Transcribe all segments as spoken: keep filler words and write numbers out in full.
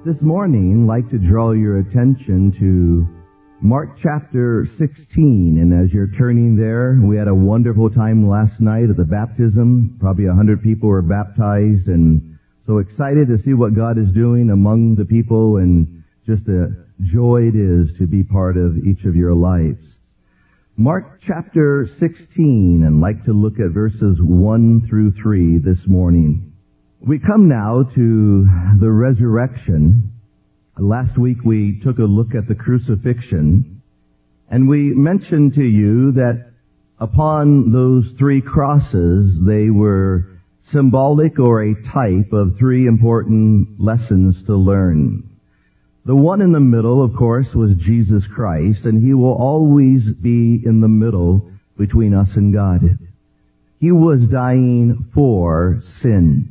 This morning, I'd like to draw your attention to Mark chapter sixteen. And as you're turning there, we had a wonderful time last night at the baptism. Probably a hundred people were baptized, and so excited to see what God is doing among the people, and just a joy it is to be part of each of your lives. Mark chapter sixteen, and I'd like to look at verses one through three this morning. We come now to the resurrection. Last week we took a look at the crucifixion, and we mentioned to you that upon those three crosses, they were symbolic or a type of three important lessons to learn. The one in the middle, of course, was Jesus Christ, and He will always be in the middle between us and God. He was dying for sin.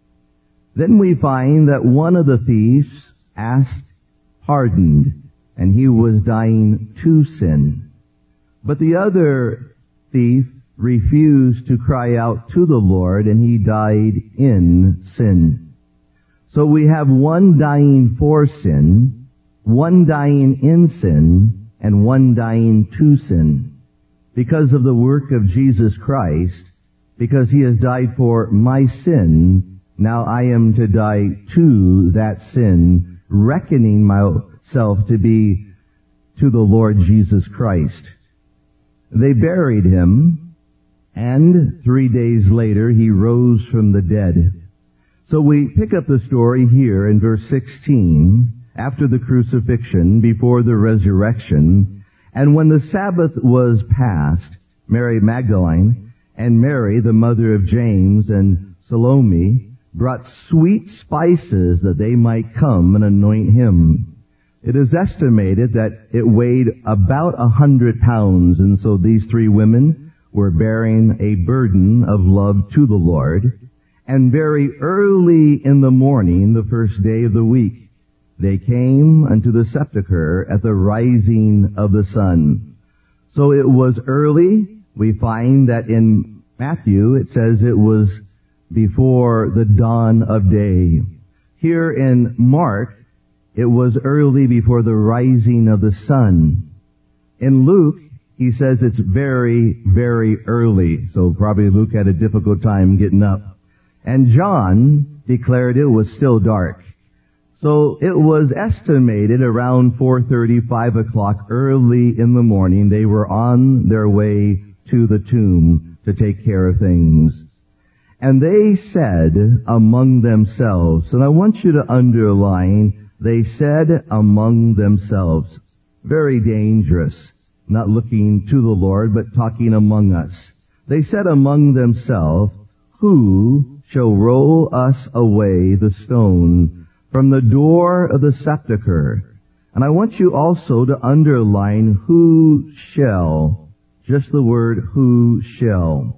Then we find that one of the thieves asked pardoned, and he was dying to sin. But the other thief refused to cry out to the Lord, and he died in sin. So we have one dying for sin, one dying in sin, and one dying to sin. Because of the work of Jesus Christ, because He has died for my sin, now I am to die to that sin, reckoning myself to be to the Lord Jesus Christ. They buried Him, and three days later He rose from the dead. So we pick up the story here in verse sixteen, after the crucifixion, before the resurrection. And when the Sabbath was past, Mary Magdalene and Mary, the mother of James, and Salome, brought sweet spices that they might come and anoint Him. It is estimated that it weighed about a hundred pounds, and so these three women were bearing a burden of love to the Lord. And very early in the morning, the first day of the week, they came unto the sepulchre at the rising of the sun. So it was early. We find that in Matthew it says it was before the dawn of day. Here in Mark, it was early before the rising of the sun. In Luke, he says it's very, very early. So probably Luke had a difficult time getting up. And John declared it was still dark. So it was estimated around four thirty, five o'clock early in the morning, they were on their way to the tomb to take care of things. And they said among themselves, and I want you to underline, they said among themselves. Very dangerous. Not looking to the Lord, but talking among us. They said among themselves, who shall roll us away the stone from the door of the sepulchre? And I want you also to underline who shall, just the word who shall.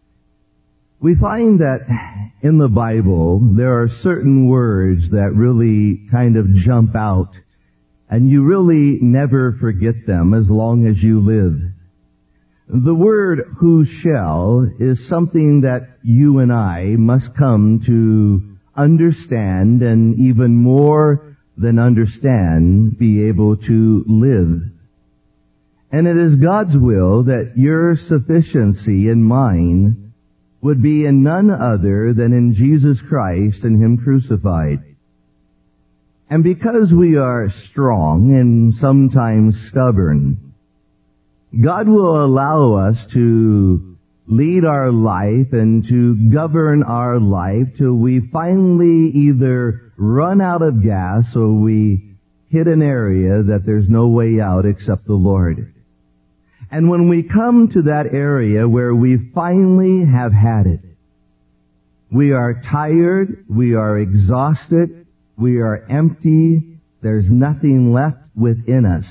We find that in the Bible, there are certain words that really kind of jump out, and you really never forget them as long as you live. The word who shall is something that you and I must come to understand, and even more than understand, be able to live. And it is God's will that your sufficiency and mine would be in none other than in Jesus Christ and Him crucified. And because we are strong and sometimes stubborn, God will allow us to lead our life and to govern our life till we finally either run out of gas or we hit an area that there's no way out except the Lord. And when we come to that area where we finally have had it, we are tired, we are exhausted, we are empty, there's nothing left within us.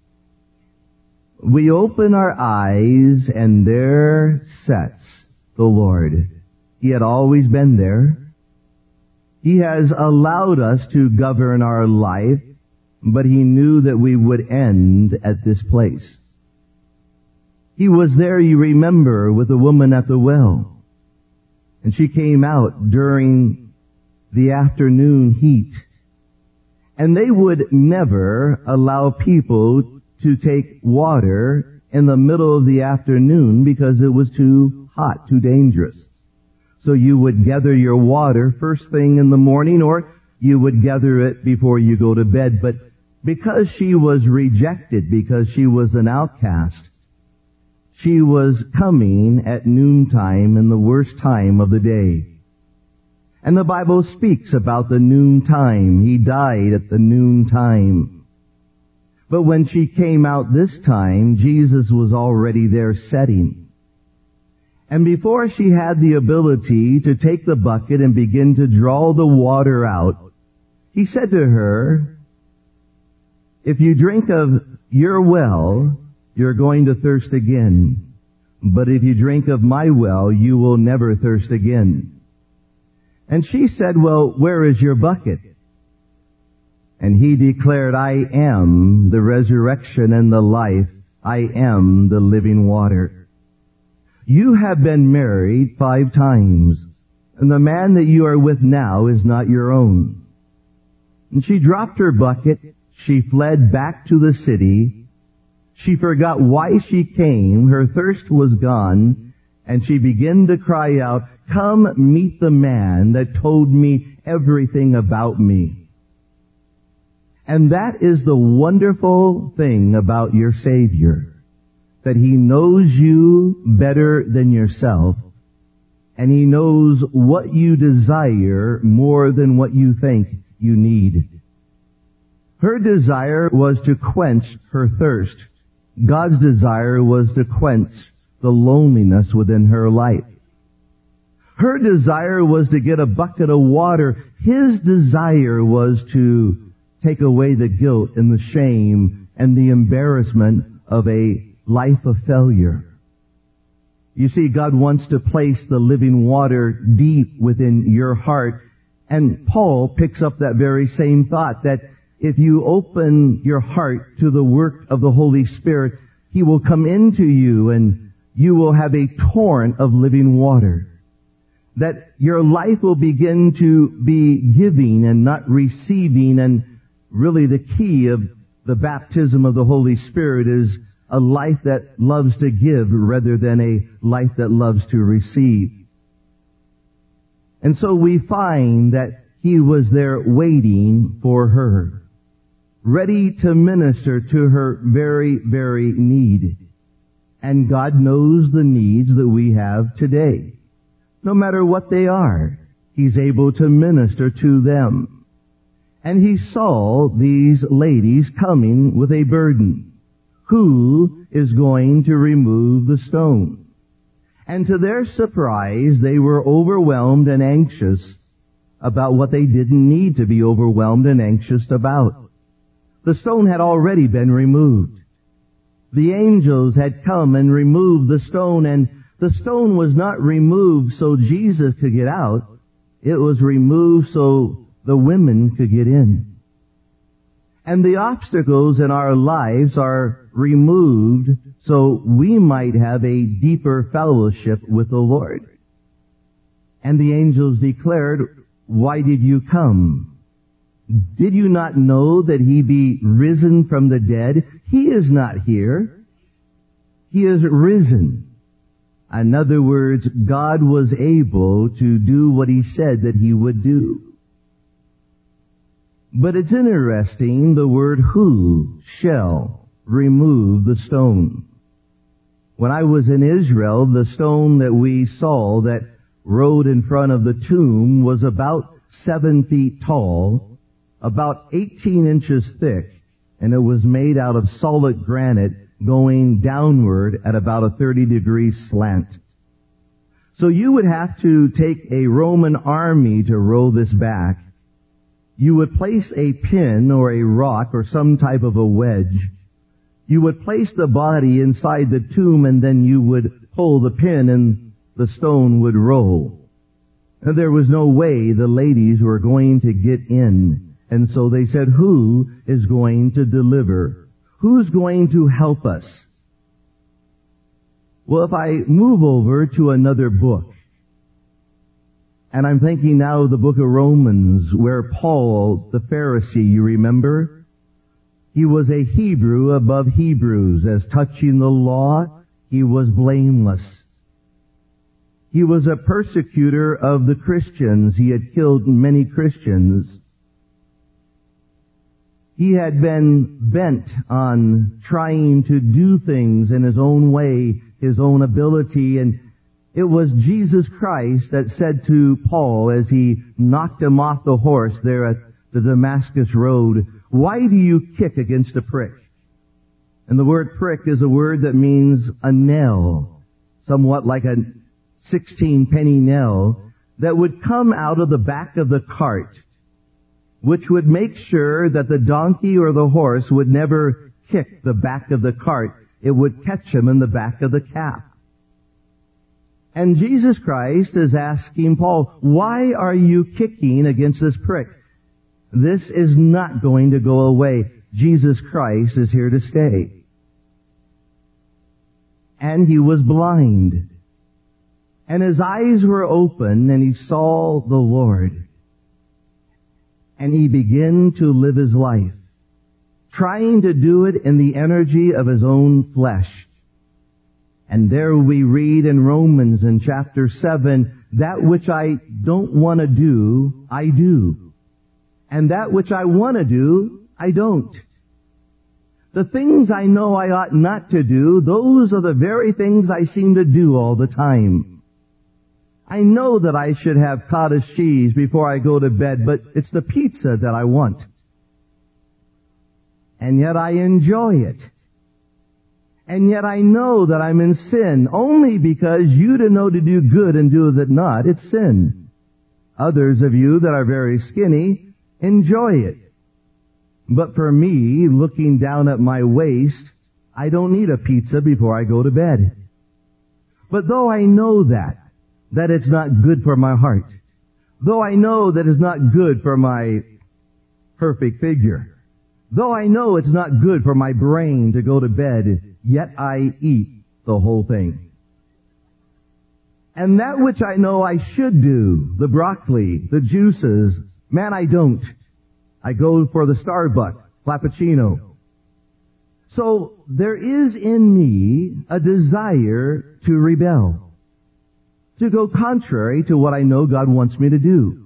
We open our eyes, and there sits the Lord. He had always been there. He has allowed us to govern our life, but He knew that we would end at this place. He was there, you remember, with the woman at the well. And she came out during the afternoon heat. And they would never allow people to take water in the middle of the afternoon because it was too hot, too dangerous. So you would gather your water first thing in the morning, or you would gather it before you go to bed. But because she was rejected, because she was an outcast, she was coming at noontime in the worst time of the day. And the Bible speaks about the noontime. He died at the noontime. But when she came out this time, Jesus was already there setting. And before she had the ability to take the bucket and begin to draw the water out, he said to her, if you drink of your well, you're going to thirst again. But if you drink of my well, you will never thirst again. And she said, well, where is your bucket? And he declared, I am the resurrection and the life. I am the living water. You have been married five times, and the man that you are with now is not your own. And she dropped her bucket. She fled back to the city. She forgot why she came. Her thirst was gone. And she began to cry out, come meet the man that told me everything about me. And that is the wonderful thing about your Savior, that He knows you better than yourself, and He knows what you desire more than what you think you need. Her desire was to quench her thirst. God's desire was to quench the loneliness within her life. Her desire was to get a bucket of water. His desire was to take away the guilt and the shame and the embarrassment of a life of failure. You see, God wants to place the living water deep within your heart. And Paul picks up that very same thought, that if you open your heart to the work of the Holy Spirit, He will come into you and you will have a torrent of living water. That your life will begin to be giving and not receiving. And really the key of the baptism of the Holy Spirit is a life that loves to give rather than a life that loves to receive. And so we find that He was there waiting for her, ready to minister to her very, very need. And God knows the needs that we have today. No matter what they are, He's able to minister to them. And He saw these ladies coming with a burden. Who is going to remove the stone? And to their surprise, they were overwhelmed and anxious about what they didn't need to be overwhelmed and anxious about. The stone had already been removed. The angels had come and removed the stone, and the stone was not removed so Jesus could get out. It was removed so the women could get in. And the obstacles in our lives are removed so we might have a deeper fellowship with the Lord. And the angels declared, why did you come? Did you not know that He be risen from the dead? He is not here. He is risen. In other words, God was able to do what He said that He would do. But it's interesting, the word who shall remove the stone. When I was in Israel, the stone that we saw that rode in front of the tomb was about seven feet tall, about eighteen inches thick, and it was made out of solid granite going downward at about a thirty degree slant. So you would have to take a Roman army to roll this back. You would place a pin or a rock or some type of a wedge. You would place the body inside the tomb, and then you would pull the pin and the stone would roll. And there was no way the ladies were going to get in. And so they said, who is going to deliver? Who's going to help us? Well, if I move over to another book, And I'm thinking now of the book of Romans, where Paul, the Pharisee, you remember? He was a Hebrew above Hebrews. As touching the law, he was blameless. He was a persecutor of the Christians. He had killed many Christians. He had been bent on trying to do things in his own way, his own ability, and it was Jesus Christ that said to Paul as he knocked him off the horse there at the Damascus road, "Why do you kick against a prick?" And the word prick is a word that means a nail, somewhat like a sixteen penny nail that would come out of the back of the cart, which would make sure that the donkey or the horse would never kick the back of the cart. It would catch him in the back of the calf. And Jesus Christ is asking Paul, why are you kicking against this prick? This is not going to go away. Jesus Christ is here to stay. And he was blind. And his eyes were open, and he saw the Lord. And he began to live his life, trying to do it in the energy of his own flesh. And there we read in Romans in chapter seven, that which I don't want to do, I do. And that which I want to do, I don't. The things I know I ought not to do, those are the very things I seem to do all the time. I know that I should have cottage cheese before I go to bed, but it's the pizza that I want. And yet I enjoy it. And yet I know that I'm in sin only because you to know to do good and do it not, it's sin. Others of you that are very skinny enjoy it. But for me, looking down at my waist, I don't need a pizza before I go to bed. But though I know that, that it's not good for my heart, though I know that it's not good for my perfect figure, though I know it's not good for my brain to go to bed, yet I eat the whole thing. And that which I know I should do, the broccoli, the juices, man, I don't. I go for the Starbucks, Frappuccino. So there is in me a desire to rebel, to go contrary to what I know God wants me to do.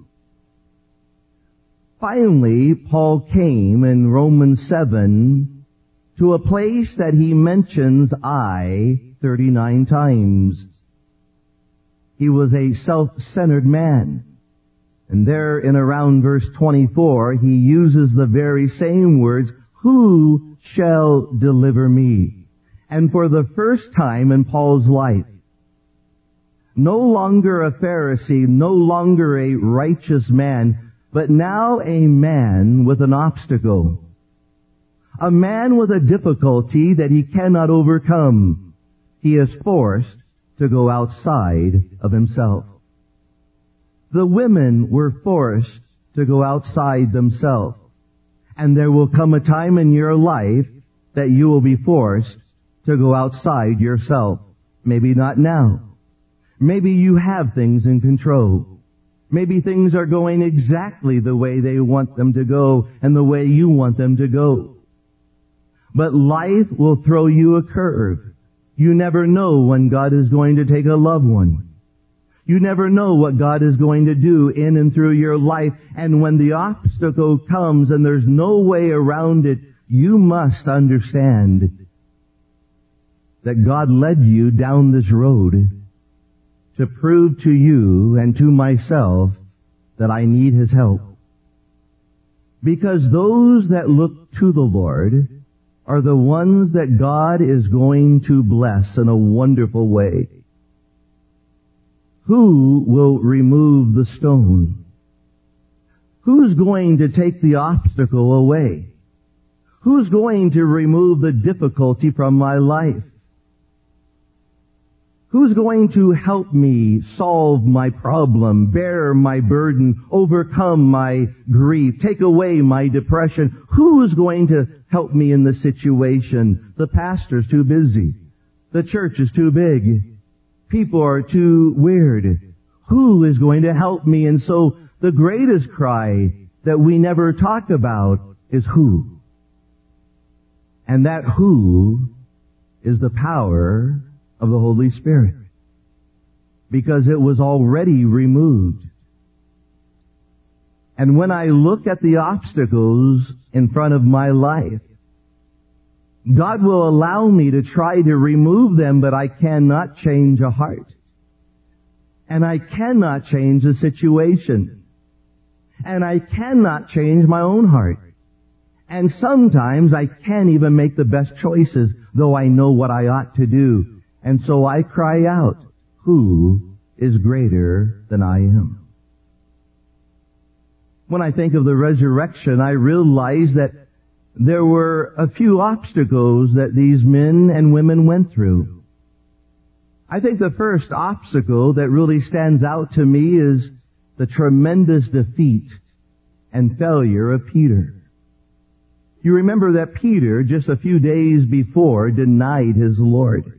Finally, Paul came in Romans seven to a place that he mentions I thirty-nine times. He was a self-centered man. And there in around verse twenty-four, he uses the very same words, who shall deliver me? And for the first time in Paul's life, no longer a Pharisee, no longer a righteous man, but now a man with an obstacle. A man with a difficulty that he cannot overcome. He is forced to go outside of himself. The women were forced to go outside themselves. And there will come a time in your life that you will be forced to go outside yourself. Maybe not now. Maybe you have things in control. Maybe things are going exactly the way they want them to go and the way you want them to go. But life will throw you a curve. You never know when God is going to take a loved one. You never know what God is going to do in and through your life. And when the obstacle comes and there's no way around it, you must understand that God led you down this road to prove to you and to myself that I need His help. Because those that look to the Lord are the ones that God is going to bless in a wonderful way. Who will remove the stone? Who's going to take the obstacle away? Who's going to remove the difficulty from my life? Who's going to help me solve my problem, bear my burden, overcome my grief, take away my depression? Who's going to help me in this situation? The pastor's too busy. The church is too big. People are too weird. who is going to help me? And so the greatest cry that we never talk about is who. And that who is the power of the Holy Spirit. Because it was already removed. And when I look at the obstacles in front of my life, God will allow me to try to remove them, but I cannot change a heart. And I cannot change a situation. And I cannot change my own heart. And sometimes I can't even make the best choices, though I know what I ought to do. And so I cry out, who is greater than I am? When I think of the resurrection, I realize that there were a few obstacles that these men and women went through. I think the first obstacle that really stands out to me is the tremendous defeat and failure of Peter. You remember that Peter, just a few days before, denied his Lord.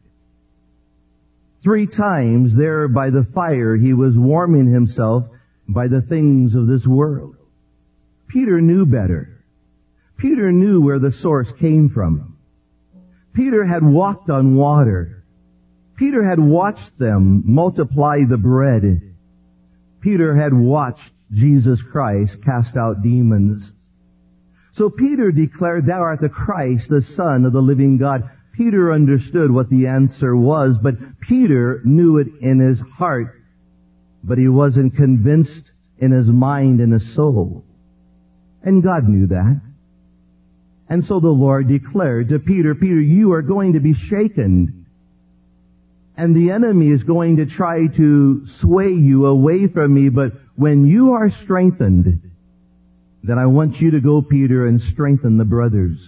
Three times there by the fire, he was warming himself by the things of this world. Peter knew better. Peter knew where the source came from. Peter had walked on water. Peter had watched them multiply the bread. Peter had watched Jesus Christ cast out demons. So Peter declared, "Thou art the Christ, the Son of the living God." Peter understood what the answer was, but Peter knew it in his heart, but he wasn't convinced in his mind and his soul. And God knew that. And so the Lord declared to Peter, "Peter, you are going to be shaken. And the enemy is going to try to sway you away from me, but when you are strengthened, then I want you to go, Peter, and strengthen the brothers.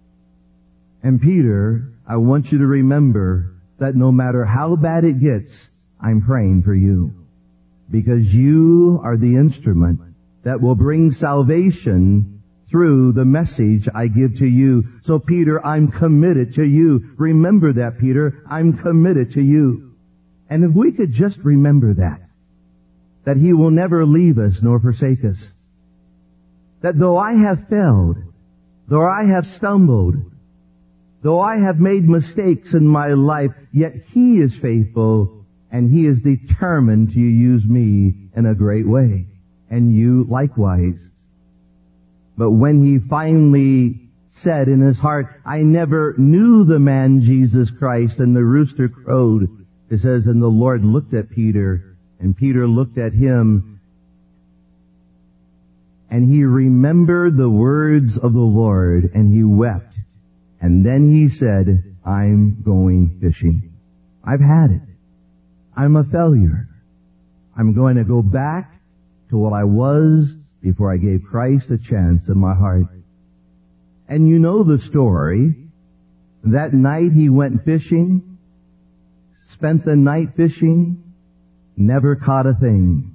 And Peter, I want you to remember that no matter how bad it gets, I'm praying for you. Because you are the instrument that will bring salvation through the message I give to you. So Peter, I'm committed to you. Remember that, Peter. I'm committed to you." And if we could just remember that, that He will never leave us nor forsake us. That though I have failed, though I have stumbled, though I have made mistakes in my life, yet He is faithful and He is determined to use me in a great way. And you likewise. But when he finally said in his heart, "I never knew the man Jesus Christ," and the rooster crowed, it says, and the Lord looked at Peter, and Peter looked at him, and he remembered the words of the Lord, and he wept. And then he said, "I'm going fishing. I've had it. I'm a failure. I'm going to go back to what I was before I gave Christ a chance in my heart." And you know the story. That night he went fishing, spent the night fishing, never caught a thing.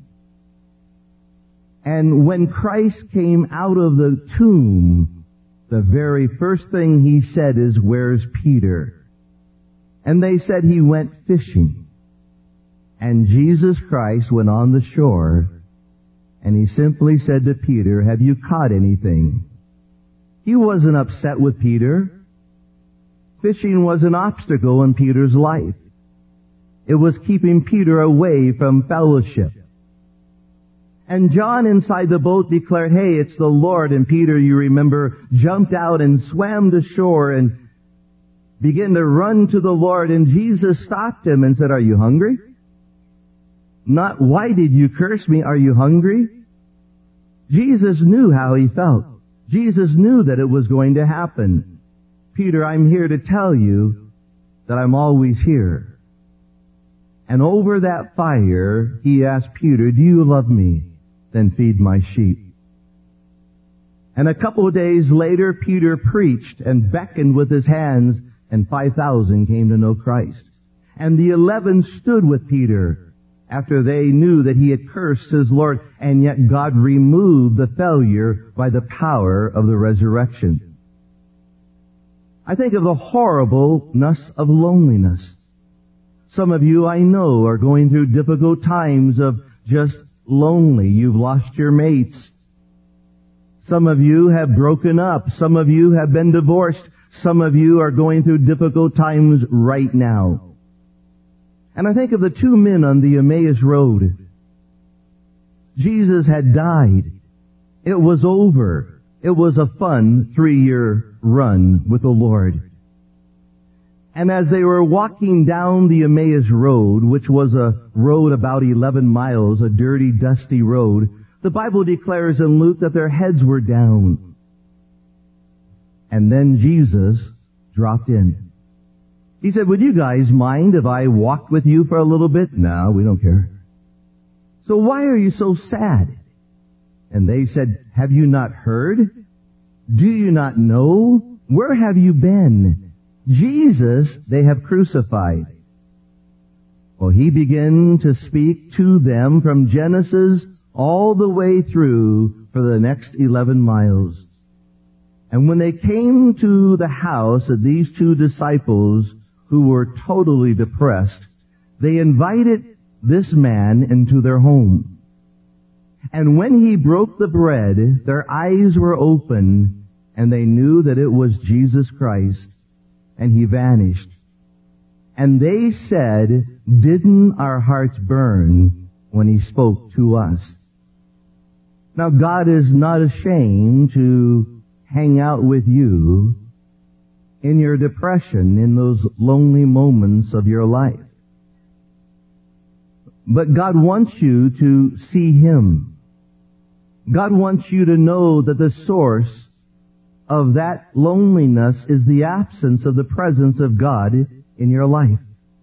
And when Christ came out of the tomb, the very first thing he said is, "Where's Peter?" And they said he went fishing. And Jesus Christ went on the shore, and he simply said to Peter, "Have you caught anything?" He wasn't upset with Peter. Fishing was an obstacle in Peter's life. It was keeping Peter away from fellowship. And John inside the boat declared, "Hey, it's the Lord." And Peter, you remember, jumped out and swam to shore and began to run to the Lord. And Jesus stopped him and said, "Are you hungry?" Not, "Why did you curse me? Are you hungry?" Jesus knew how he felt. Jesus knew that it was going to happen. "Peter, I'm here to tell you that I'm always here." And over that fire, he asked Peter, "Do you love me? Then feed my sheep." And a couple of days later, Peter preached and beckoned with his hands, and five thousand came to know Christ. And the eleven stood with Peter after they knew that he had cursed his Lord, and yet God removed the failure by the power of the resurrection. I think of the horribleness of loneliness. Some of you I know are going through difficult times of just lonely. You've lost your mates. Some of you have broken up. Some of you have been divorced. Some of you are going through difficult times right now. And I think of the two men on the Emmaus Road. Jesus had died. It was over. It was a fun three-year run with the Lord. And as they were walking down the Emmaus Road, which was a road about eleven miles, a dirty, dusty road, the Bible declares in Luke that their heads were down. And then Jesus dropped in. He said, would you guys mind if I walked with you for a little bit? No, we don't care. So why are you so sad? And they said, have you not heard? Do you not know? Where have you been? Jesus they have crucified. Well, he began to speak to them from Genesis all the way through for the next eleven miles. And when they came to the house of these two disciples who were totally depressed, they invited this man into their home. And when he broke the bread, their eyes were open, and they knew that it was Jesus Christ, and he vanished. And they said, didn't our hearts burn when he spoke to us? Now, God is not ashamed to hang out with you in your depression, in those lonely moments of your life. But God wants you to see him. God wants you to know that the source of that loneliness is the absence of the presence of God in your life.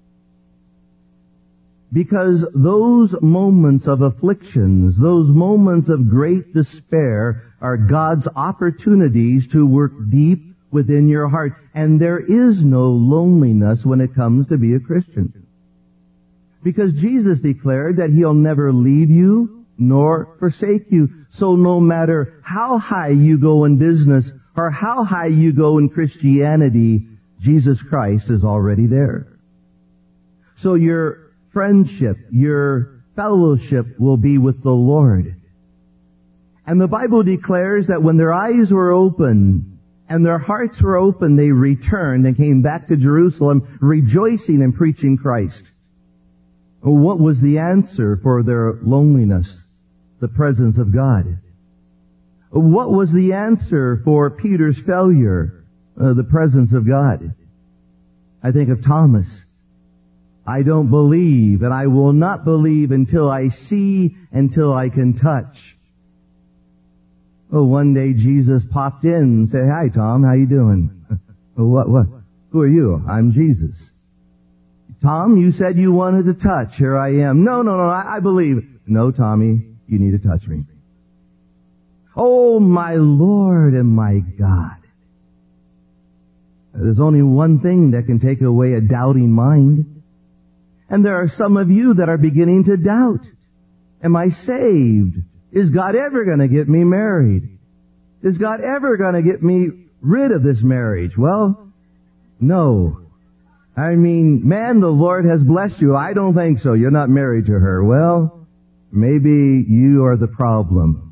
Because those moments of afflictions, those moments of great despair are God's opportunities to work deep within your heart. And there is no loneliness when it comes to be a Christian. Because Jesus declared that he'll never leave you nor forsake you. So no matter how high you go in business or how high you go in Christianity, Jesus Christ is already there. So your friendship, your fellowship will be with the Lord. And the Bible declares that when their eyes were open and their hearts were open, they returned and came back to Jerusalem rejoicing and preaching Christ. What was the answer for their loneliness? The presence of God. What was the answer for Peter's failure? Uh, the presence of God. I think of Thomas. I don't believe, and I will not believe until I see, until I can touch. Oh, one day Jesus popped in and said, hi, Tom, how you doing? Oh, what, what? Who are you? I'm Jesus. Tom, you said you wanted to touch. Here I am. No, no, no, I, I believe. No, Tommy, you need to touch me. Oh, my Lord and my God. There's only one thing that can take away a doubting mind. And there are some of you that are beginning to doubt. Am I saved? Is God ever going to get me married? Is God ever going to get me rid of this marriage? Well, no. I mean, man, the Lord has blessed you. I don't think so. You're not married to her. Well, maybe you are the problem.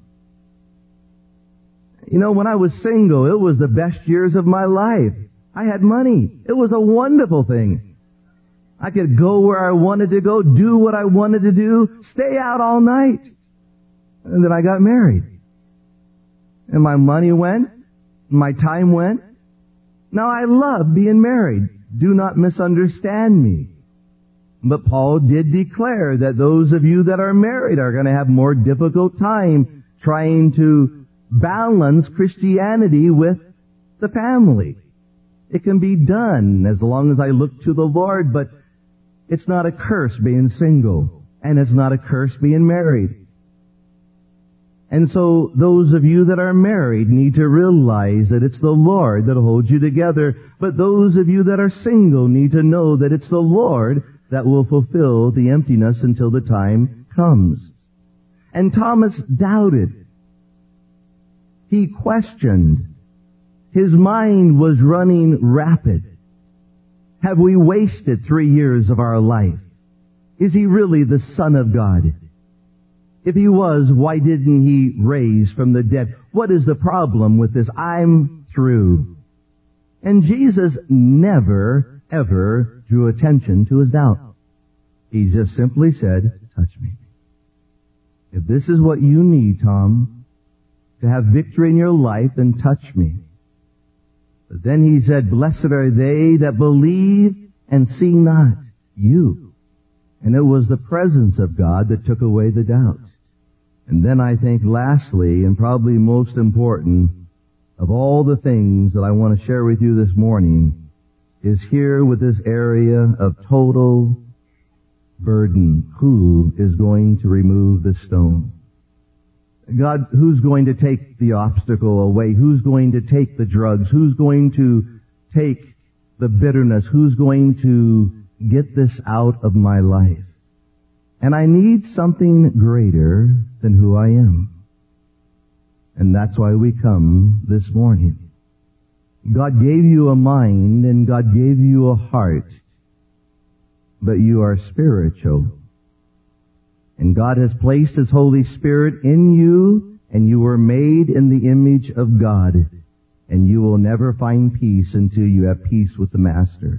You know, when I was single, it was the best years of my life. I had money. It was a wonderful thing. I could go where I wanted to go, do what I wanted to do, stay out all night. And then I got married. And my money went, my time went. Now I love being married. Do not misunderstand me. But Paul did declare that those of you that are married are going to have more difficult time trying to balance Christianity with the family. It can be done as long as I look to the Lord, but it's not a curse being single, and it's not a curse being married. And so those of you that are married need to realize that it's the Lord that holds you together. But those of you that are single need to know that it's the Lord that will fulfill the emptiness until the time comes. And Thomas doubted. He questioned. His mind was running rapid. Have we wasted three years of our life? Is he really the Son of God? If he was, why didn't he raise from the dead? What is the problem with this? I'm through. And Jesus never, ever drew attention to his doubt. He just simply said, touch me. If this is what you need, Tom, to have victory in your life, then touch me. But then he said, blessed are they that believe and see not, you. And it was the presence of God that took away the doubt. And then I think lastly, and probably most important, of all the things that I want to share with you this morning, is here with this area of total burden. Who is going to remove the stone? God, who's going to take the obstacle away? Who's going to take the drugs? Who's going to take the bitterness? Who's going to get this out of my life? And I need something greater than who I am. And that's why we come this morning. God gave you a mind and God gave you a heart, but you are spiritual. And God has placed His Holy Spirit in you, and you were made in the image of God. And you will never find peace until you have peace with the Master.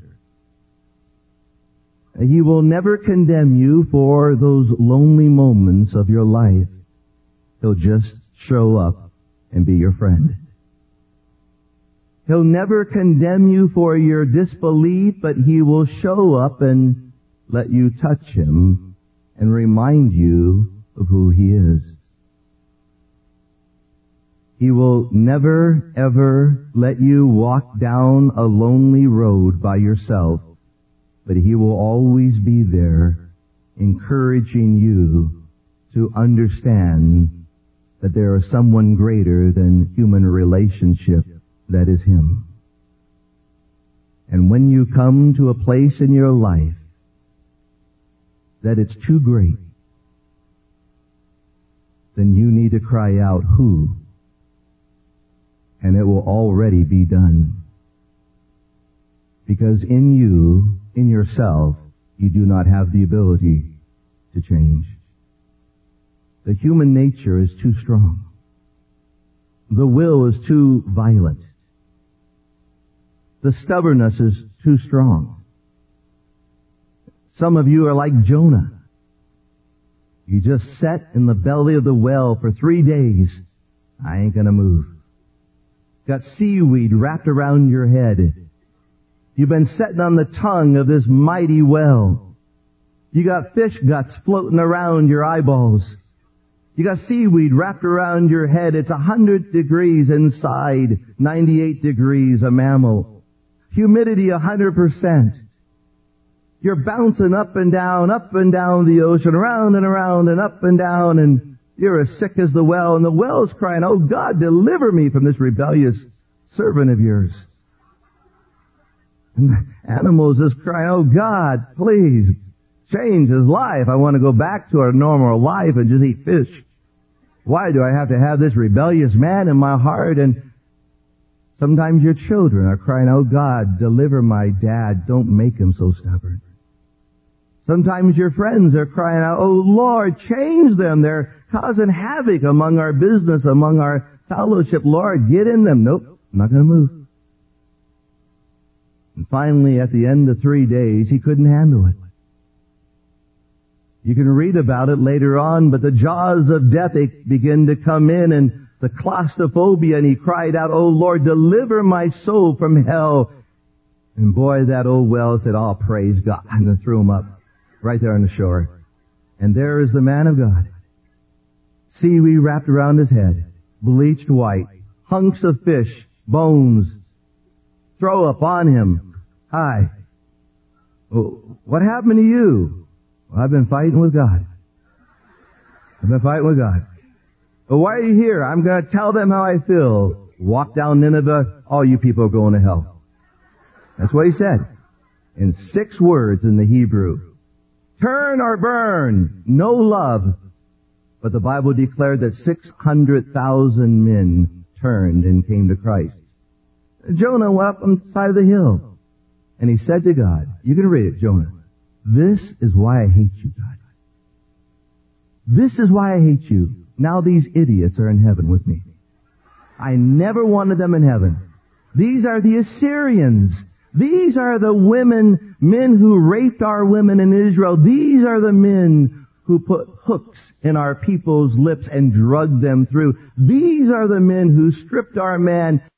He will never condemn you for those lonely moments of your life. He'll just show up and be your friend. He'll never condemn you for your disbelief, but He will show up and let you touch Him and remind you of who He is. He will never, ever let you walk down a lonely road by yourself, but He will always be there encouraging you to understand that there is someone greater than human relationship, that is Him. And when you come to a place in your life that it's too great, then you need to cry out, who? And it will already be done. Because in you, in yourself, you do not have the ability to change. The human nature is too strong. The will is too violent. The stubbornness is too strong. Some of you are like Jonah. You just sat in the belly of the well for three days. I ain't gonna move. Got seaweed wrapped around your head. You've been sitting on the tongue of this mighty well. You got fish guts floating around your eyeballs. You got seaweed wrapped around your head. It's a hundred degrees inside, ninety-eight degrees a mammal. Humidity a hundred percent. You're bouncing up and down, up and down the ocean, around and around and up and down, and you're as sick as the well, and the well's crying, oh God, deliver me from this rebellious servant of yours. And the animals is crying, oh God, please change his life. I want to go back to our normal life and just eat fish. Why do I have to have this rebellious man in my heart? And sometimes your children are crying, oh God, deliver my dad. Don't make him so stubborn. Sometimes your friends are crying out, oh Lord, change them. They're causing havoc among our business, among our fellowship. Lord, get in them. Nope, I'm not going to move. And finally, at the end of three days, he couldn't handle it. You can read about it later on, but the jaws of death begin to come in, and the claustrophobia, and he cried out, oh Lord, deliver my soul from hell. And boy, that old well said, oh, praise God, and then threw him up right there on the shore. And there is the man of God. Seaweed wrapped around his head, bleached white, hunks of fish, bones, throw up on him. Hi. Well, what happened to you? Well, I've been fighting with God. I've been fighting with God. Well, why are you here? I'm going to tell them how I feel. Walk down Nineveh, all you people are going to hell. That's what he said. In six words in the Hebrew. Turn or burn. No love. But the Bible declared that six hundred thousand men turned and came to Christ. Jonah went up on the side of the hill. And he said to God, you can read it, Jonah, this is why I hate you, God. This is why I hate you. Now these idiots are in heaven with me. I never wanted them in heaven. These are the Assyrians. These are the women, men who raped our women in Israel. These are the men who put hooks in our people's lips and drugged them through. These are the men who stripped our man